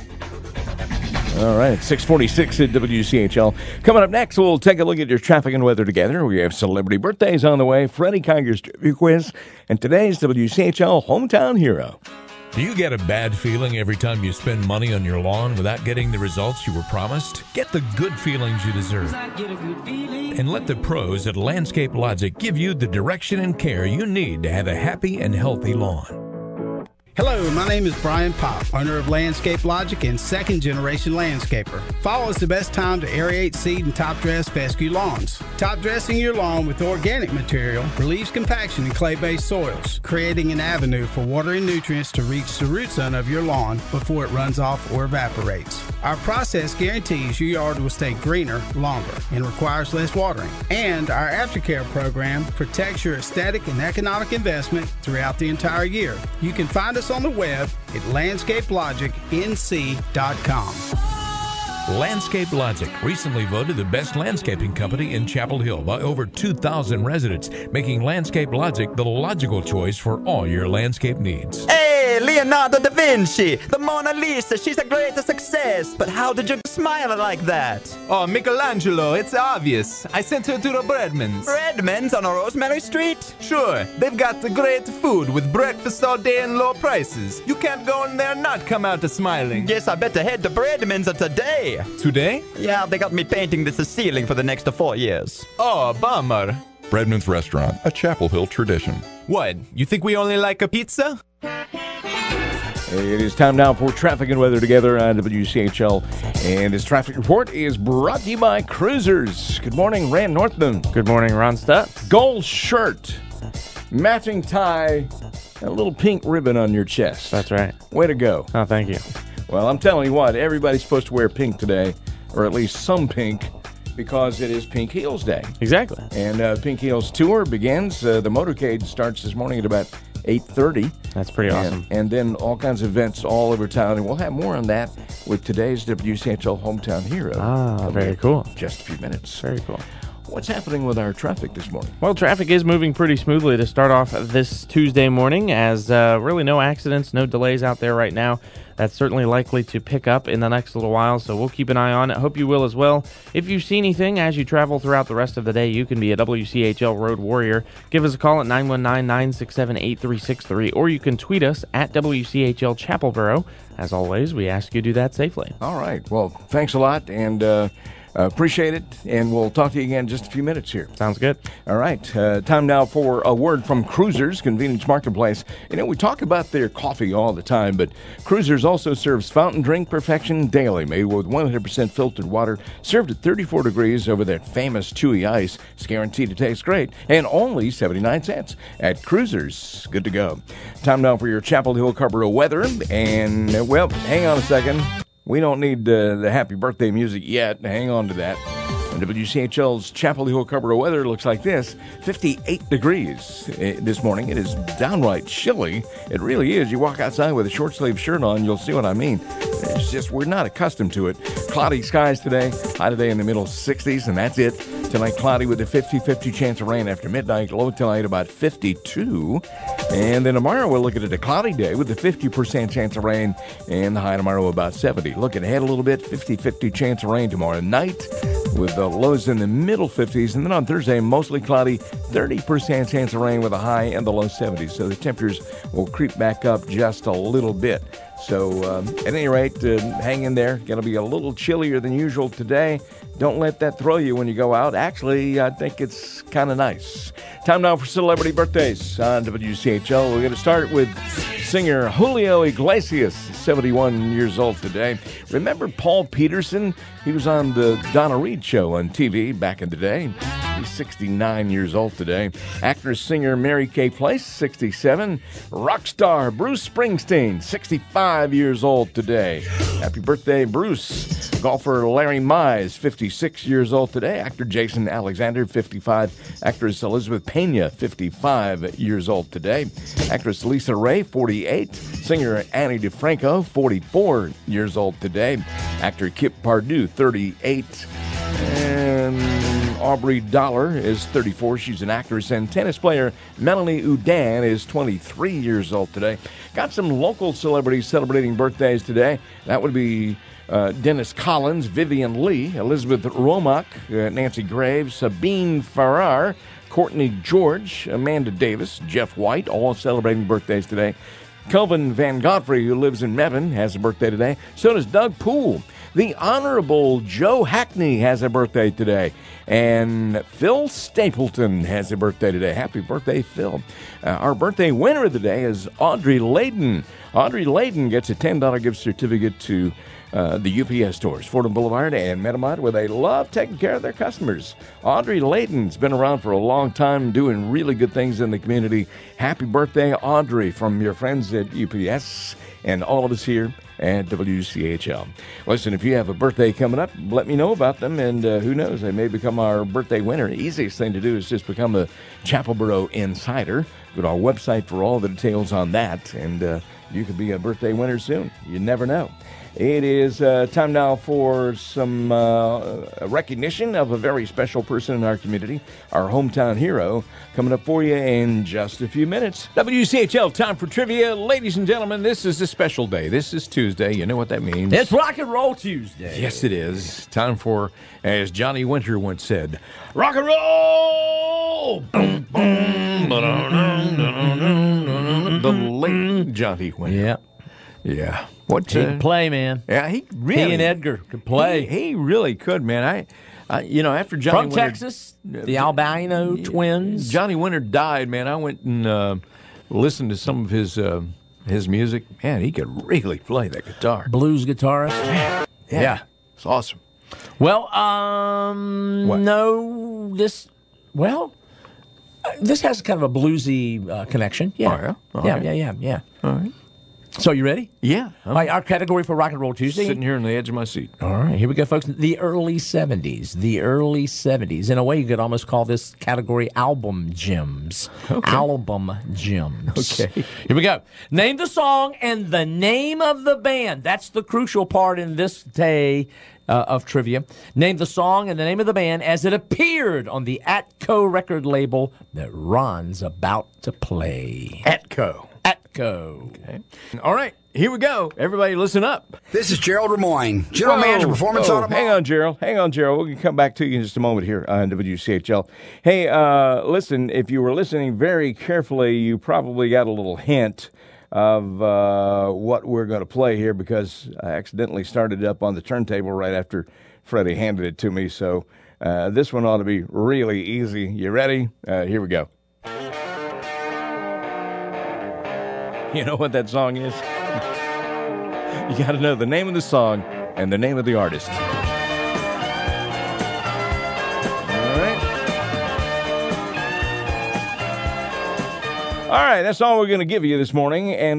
All right, 646 at WCHL. Coming up next, we'll take a look at your traffic and weather together. We have celebrity birthdays on the way, Freddie Kiger's trivia quiz, and today's WCHL Hometown Hero. Do you get a bad feeling every time you spend money on your lawn without getting the results you were promised? Get the good feelings you deserve. And let the pros at Landscape Logic give you the direction and care you need to have a happy and healthy lawn. Hello, my name is Brian Pop, owner of Landscape Logic and second-generation landscaper. Fall is the best time to aerate, seed, and top-dress fescue lawns. Top-dressing your lawn with organic material relieves compaction in clay-based soils, creating an avenue for water and nutrients to reach the root zone of your lawn before it runs off or evaporates. Our process guarantees your yard will stay greener longer and requires less watering. And our aftercare program protects your aesthetic and economic investment throughout the entire year. You can find us on the web at landscapelogicnc.com. Landscape Logic, recently voted the best landscaping company in Chapel Hill by over 2,000 residents, making Landscape Logic the logical choice for all your landscape needs. Hey, Leonardo da Vinci, the Mona Lisa, she's a great success. But how did you smile like that? Oh, Michelangelo, it's obvious. I sent her to the Breadmans. Breadmans on Rosemary Street? Sure, they've got the great food with breakfast all day and low prices. You can't go in there and not come out smiling. Yes, I better head to Breadmans today. Today? Yeah, they got me painting this ceiling for the next 4 years. Oh, bummer. Breadman's Restaurant, a Chapel Hill tradition. What? You think we only like a pizza? It is time now for traffic and weather together on WCHL. And this traffic report is brought to you by Cruisers. Good morning, Rand Northman. Good morning, Ron Stutz. Gold shirt, matching tie, a little pink ribbon on your chest. That's right. Way to go. Oh, thank you. Well, I'm telling you what, everybody's supposed to wear pink today, or at least some pink, because it is Pink Heels Day. Exactly. And Pink Heels Tour begins. The motorcade starts this morning at about 8:30. That's pretty awesome. And then all kinds of events all over town. And we'll have more on that with today's WCHL Hometown Hero. Ah, very cool. Just a few minutes. Very cool. What's happening with our traffic this morning? Well, traffic is moving pretty smoothly to start off this Tuesday morning, as really no accidents, no delays out there right now. That's certainly likely to pick up in the next little while, so we'll keep an eye on it. Hope you will as well. If you see anything as you travel throughout the rest of the day, you can be a WCHL Road Warrior. Give us a call at 919-967-8363, or you can tweet us at WCHL Chapelboro. As always, we ask you to do that safely. All right. Well, thanks a lot, and Appreciate it, and we'll talk to you again in just a few minutes here. Sounds good. All right. Time now for a word from Cruisers Convenience Marketplace. You know, we talk about their coffee all the time, but Cruisers also serves fountain drink perfection daily, made with 100% filtered water, served at 34 degrees over that famous chewy ice. It's guaranteed to taste great, and only 79 cents at Cruisers. Good to go. Time now for your Chapel Hill Carrboro weather, and, well, hang on a second. We don't need the happy birthday music yet. Hang on to that. WCHL's Chapel Hill Carrboro weather looks like this. 58 degrees this morning. It is downright chilly. It really is. You walk outside with a short-sleeve shirt on, you'll see what I mean. It's just we're not accustomed to it. Cloudy skies today. High today in the middle 60s, and that's it. Tonight, cloudy with a 50-50 chance of rain after midnight. Low tonight about 52. And then tomorrow, we're looking at a cloudy day with a 50% chance of rain, and the high tomorrow about 70. Looking ahead a little bit, 50-50 chance of rain tomorrow night with the lows in the middle 50s. And then on Thursday, mostly cloudy, 30% chance of rain with a high in the low 70s. So the temperatures will creep back up just a little bit. So at any rate, hang in there. Going to be a little chillier than usual today. Don't let that throw you when you go out. Actually, I think it's kind of nice. Time now for celebrity birthdays on WCHL. We're going to start with singer Julio Iglesias, 71 years old today. Remember Paul Peterson? He was on the Donna Reed show on TV back in the day. He's 69 years old today. Actress-singer Mary Kay Place, 67. Rock star Bruce Springsteen, 65 years old today. Happy birthday, Bruce. Golfer Larry Mize, 56 years old today. Actor Jason Alexander, 55. Actress Elizabeth Pena, 55 years old today. Actress Lisa Ray, 48. Singer Annie DeFranco, 44 years old today. Actor Kip Pardue, 38. And Aubrey Dollar is 34. She's an actress. And tennis player Melanie Oudin is 23 years old today. Got some local celebrities celebrating birthdays today. That would be Dennis Collins, Vivian Lee, Elizabeth Romack, Nancy Graves, Sabine Farrar, Courtney George, Amanda Davis, Jeff White, all celebrating birthdays today. Kelvin Van Godfrey, who lives in Mebane, has a birthday today. So does Doug Poole. The Honorable Joe Hackney has a birthday today. And Phil Stapleton has a birthday today. Happy birthday, Phil. Our birthday winner of the day is Audrey Layden. Audrey Layden gets a $10 gift certificate to the UPS stores, Fordham Boulevard and Metamont, where they love taking care of their customers. Audrey Layden's been around for a long time, doing really good things in the community. Happy birthday, Audrey, from your friends at UPS and all of us here at WCHL. Listen, if you have a birthday coming up, let me know about them, and who knows, they may become our birthday winner. Easiest thing to do is just become a Chapelboro Insider. Go to our website for all the details on that, and you could be a birthday winner soon. You never know. It is time now for some recognition of a very special person in our community, our hometown hero, coming up for you in just a few minutes. WCHL, time for trivia. Ladies and gentlemen, this is a special day. This is Tuesday. You know what that means. It's Rock and Roll Tuesday. Yes, it is. Time for, as Johnny Winter once said, rock and roll! Boom, boom, the late Johnny Winter. Yeah. Yeah. He could play, man. Yeah, he really. He and Edgar could play. He really could, man. After Johnny From Winter, Texas, the Albino twins. Johnny Winter died, man. I went and listened to some of his music. Man, he could really play that guitar. Blues guitarist. Yeah. It's awesome. Well, this has kind of a bluesy connection. Yeah. Oh, yeah? Yeah. All right. So you ready? Yeah. All right, our category for Rock and Roll Tuesday. Sitting here on the edge of my seat. All right, here we go, folks. The early 70s. The early 70s. In a way, you could almost call this category album gems. Okay. Album gems. Okay. Here we go. Name the song and the name of the band. That's the crucial part in this day of trivia. Name the song and the name of the band as it appeared on the Atco record label that Ron's about to play. Atco. Okay. All right. Here we go. Everybody listen up. This is Gerald Remoyne, General Manager, Performance Automobile. Hang on, Gerald. We're going to come back to you in just a moment here on WCHL. Hey, listen, if you were listening very carefully, you probably got a little hint of what we're going to play here because I accidentally started it up on the turntable right after Freddie handed it to me, so this one ought to be really easy. You ready? Here we go. You know what that song is? You got to know the name of the song and the name of the artist. All right. All right, that's all we're going to give you this morning. And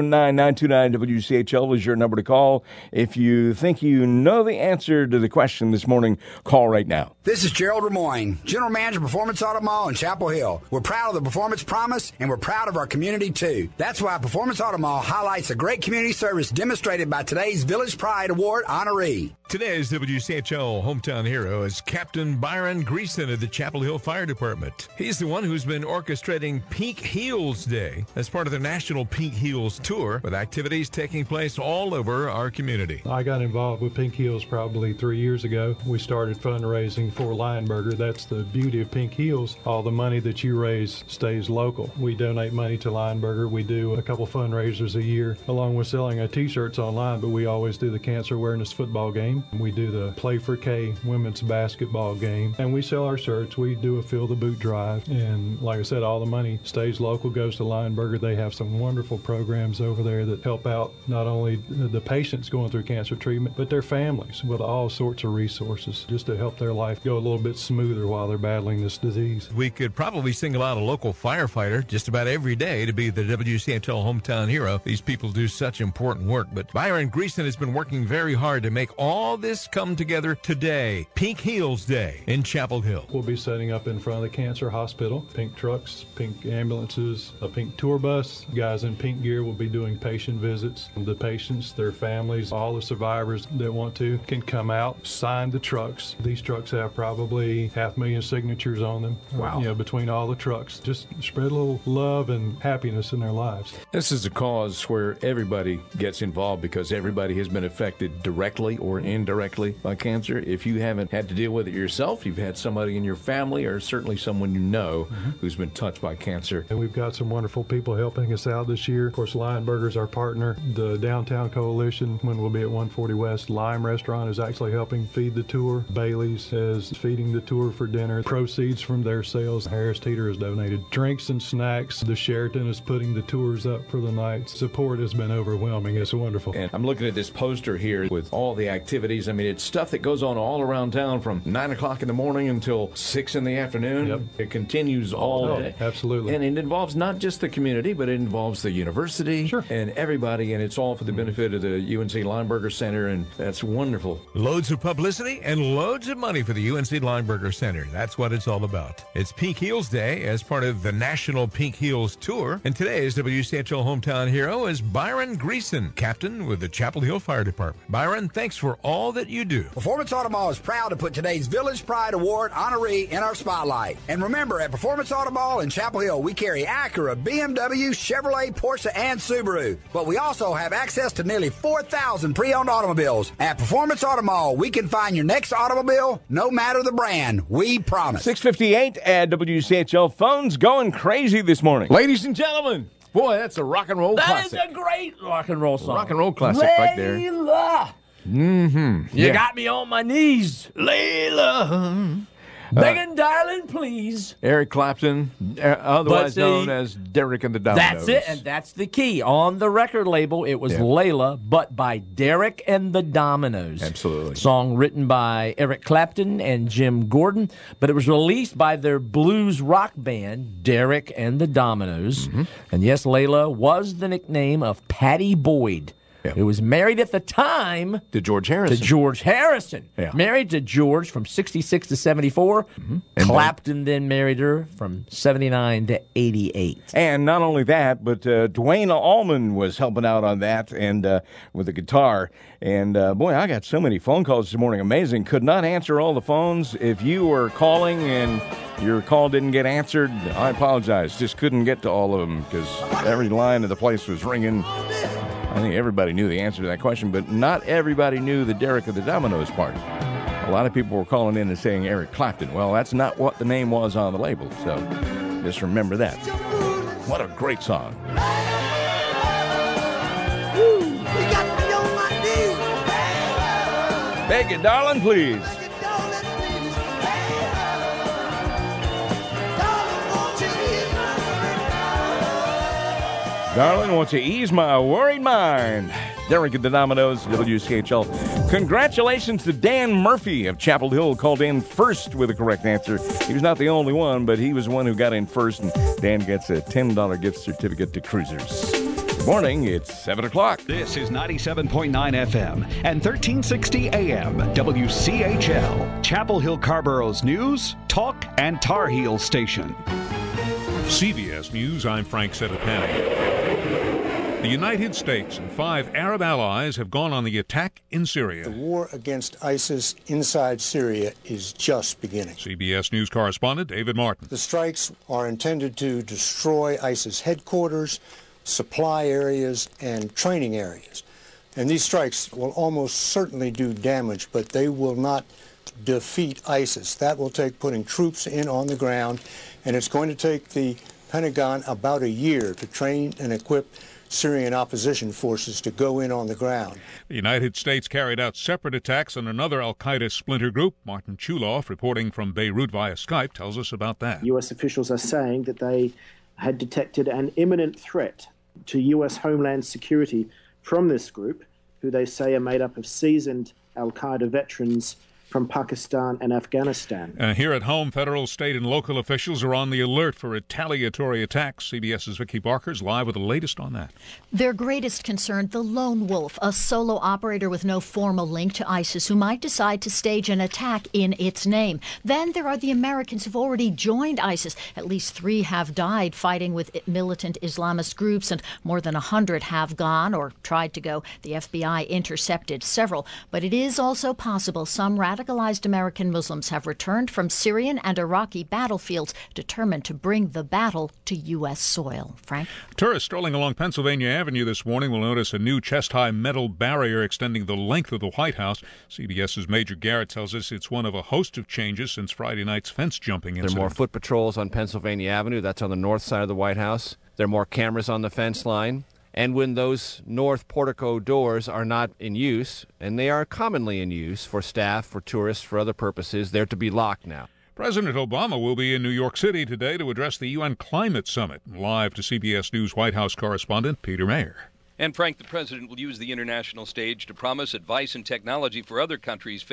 919-929-WCHL is your number to call. If you think you know the answer to the question this morning, call right now. This is Gerald Lemoyne, General Manager, Performance Auto Mall in Chapel Hill. We're proud of the Performance Promise, and we're proud of our community, too. That's why Performance Auto Mall highlights the great community service demonstrated by today's Village Pride Award honoree. Today's WCHL hometown hero is Captain Byron Greason of the Chapel Hill Fire Department. He's the one who's been orchestrating Pink Heels Day as part of the National Pink Heels Tour, with activities taking place all over our community. I got involved with Pink Heels probably 3 years ago. We started fundraising for Lionberger. That's the beauty of Pink Heels. All the money that you raise stays local. We donate money to Lionberger. We do a couple fundraisers a year, along with selling t-shirts online, but we always do the cancer awareness football game. We do the Play for K women's basketball game, and we sell our shirts. We do a Fill the Boot drive, and like I said, all the money stays local, goes to Lionberger. They have some wonderful programs over there that help out not only the patients going through cancer treatment, but their families with all sorts of resources just to help their life go a little bit smoother while they're battling this disease. We could probably single out a local firefighter just about every day to be the WCHL hometown hero. These people do such important work, but Byron Greason has been working very hard to make all this come together today. Pink Heels Day in Chapel Hill. We'll be setting up in front of the cancer hospital. Pink trucks, pink ambulances, a pink tour bus. Guys in pink gear will be doing patient visits. The patients, their families, all the survivors that want to can come out, sign the trucks. These trucks have probably 500,000 signatures on them. Wow. Between all the trucks. Just spread a little love and happiness in their lives. This is a cause where everybody gets involved because everybody has been affected directly or indirectly by cancer. If you haven't had to deal with it yourself, you've had somebody in your family or certainly someone you know who's been touched by cancer. And we've got some wonderful people helping us out this year. Of course, Lionberger's our partner. The Downtown Coalition, when we'll be at 140 West, Lime Restaurant is actually helping feed the tour. Bailey's is feeding the tour for dinner. Proceeds from their sales. Harris Teeter has donated drinks and snacks. The Sheraton is putting the tours up for the night. Support has been overwhelming. It's wonderful. And I'm looking at this poster here with all the activities. I mean, it's stuff that goes on all around town from 9 o'clock in the morning until 6 in the afternoon. Yep. It continues all day. Absolutely. And it involves not just the community, but it involves the university and everybody, and it's all for the benefit of the UNC Lineberger Center, and that's wonderful. Loads of publicity and loads of money for the UNC Lineberger Center. That's what it's all about. It's Pink Heels Day as part of the National Pink Heels Tour, and today's WCHL hometown hero is Byron Greason, captain with the Chapel Hill Fire Department. Byron, thanks for all that you do. Performance Auto Mall is proud to put today's Village Pride Award honoree in our spotlight. And remember, at Performance Auto Mall in Chapel Hill, we carry Acura, BMW, Chevrolet, Porsche, and Subaru. But we also have access to nearly 4,000 pre-owned automobiles. At Performance Auto Mall, we can find your next automobile, no matter the brand. We promise. 6:58 at WCHL. Phones going crazy this morning. Ladies and gentlemen, boy, that's a rock and roll classic. That is a great rock and roll song. Rock and roll classic right there. Layla. You got me on my knees, Layla. Begging, darling, please. Eric Clapton, otherwise known as Derek and the Dominoes. That's it, and that's the key. On the record label, it was Layla, but by Derek and the Dominoes. Absolutely. Song written by Eric Clapton and Jim Gordon, but it was released by their blues rock band, Derek and the Dominoes. And yes, Layla was the nickname of Patty Boyd. Who was married at the time to George Harrison. Married to George from 66 to 74. Clapton then married her from 79 to 88. And not only that, but Dwayne Allman was helping out on that and with the guitar. And boy, I got so many phone calls this morning. Amazing. Could not answer all the phones. If you were calling and your call didn't get answered, I apologize. Just couldn't get to all of them because every line of the place was ringing. I think everybody knew the answer to that question, but not everybody knew the Derek of the Dominoes part. A lot of people were calling in and saying Eric Clapton. Well, that's not what the name was on the label, so just remember that. What a great song. Take it, darling, please. Darling, won't you ease my worried mind? Derek at the Domino's, WCHL. Congratulations to Dan Murphy of Chapel Hill, called in first with the correct answer. He was not the only one, but he was the one who got in first, and Dan gets a $10 gift certificate to Cruisers. Good morning, it's 7 o'clock. This is 97.9 FM and 1360 AM, WCHL. Chapel Hill Carborough's news, talk, and Tar Heel station. CBS News, I'm Frank Sedapani. The United States and 5 Arab allies have gone on the attack in Syria. The war against ISIS inside Syria is just beginning. CBS News correspondent David Martin. The strikes are intended to destroy ISIS headquarters, supply areas, and training areas. And these strikes will almost certainly do damage, but they will not defeat ISIS. That will take putting troops in on the ground, and it's going to take the Pentagon about a year to train and equip Syrian opposition forces to go in on the ground. The United States carried out separate attacks on another al-Qaeda splinter group. Martin Chuloff, reporting from Beirut via Skype, tells us about that. U.S. officials are saying that they had detected an imminent threat to U.S. homeland security from this group, who they say are made up of seasoned al-Qaeda veterans from Pakistan and Afghanistan. Here at home, federal, state, and local officials are on the alert for retaliatory attacks. CBS's Vicki Barker is live with the latest on that. Their greatest concern, the lone wolf, a solo operator with no formal link to ISIS who might decide to stage an attack in its name. Then there are the Americans who've already joined ISIS. At least 3 have died fighting with militant Islamist groups, and more than 100 have gone or tried to go. The FBI intercepted several. But it is also possible some radicalized American Muslims have returned from Syrian and Iraqi battlefields, determined to bring the battle to U.S. soil. Frank? Tourists strolling along Pennsylvania Avenue this morning will notice a new chest-high metal barrier extending the length of the White House. CBS's Major Garrett tells us it's one of a host of changes since Friday night's fence-jumping incident. There are more foot patrols on Pennsylvania Avenue. That's on the north side of the White House. There are more cameras on the fence line. And when those north portico doors are not in use, and they are commonly in use for staff, for tourists, for other purposes, they're to be locked now. President Obama will be in New York City today to address the UN Climate Summit. Live to CBS News White House correspondent Peter Mayer. And, Frank, the president will use the international stage to promise advice and technology for other countries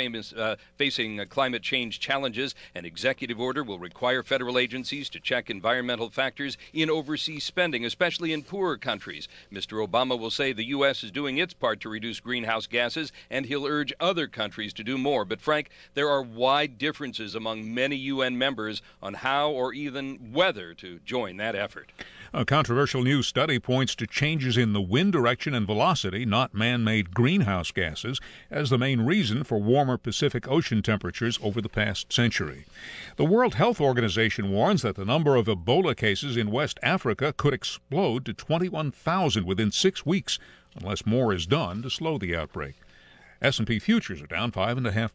facing climate change challenges. An executive order will require federal agencies to check environmental factors in overseas spending, especially in poorer countries. Mr. Obama will say the U.S. is doing its part to reduce greenhouse gases, and he'll urge other countries to do more. But, Frank, there are wide differences among many UN members on how or even whether to join that effort. A controversial new study points to changes in the wind direction and velocity, not man-made greenhouse gases, as the main reason for warmer Pacific Ocean temperatures over the past century. The World Health Organization warns that the number of Ebola cases in West Africa could explode to 21,000 within 6 weeks unless more is done to slow the outbreak. S&P futures are down 5.5%.